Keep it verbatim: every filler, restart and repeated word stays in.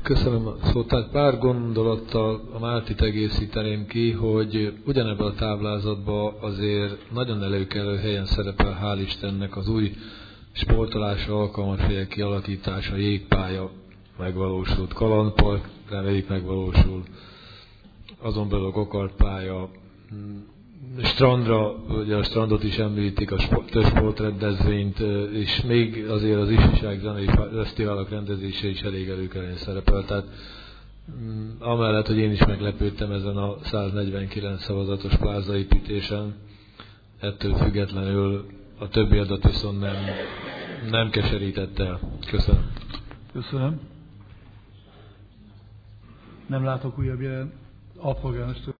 Köszönöm a szót. Tehát pár gondolattal a Mártit egészíteném ki, hogy ugyanebben a táblázatban azért nagyon előkelő helyen szerepel, hál' Istennek, az új sportolásra alkalmas helyek kialakítása, jégpálya megvalósult, kalandpark, reméljük megvalósul, azon belül a gokartpálya, strandra, ugye a strandot is említik, a sport, sportrendezvényt, és még azért az ifjúság zenei fesztiválok rendezése is elég előkelően szerepel. Tehát amellett, hogy én is meglepődtem ezen a száznegyvenkilenc szavazatos plázaépítésen, ettől függetlenül a többi adat viszont nem, nem keserített el. Köszönöm. Köszönöm. Nem látok újabb jelen. Alpolgármester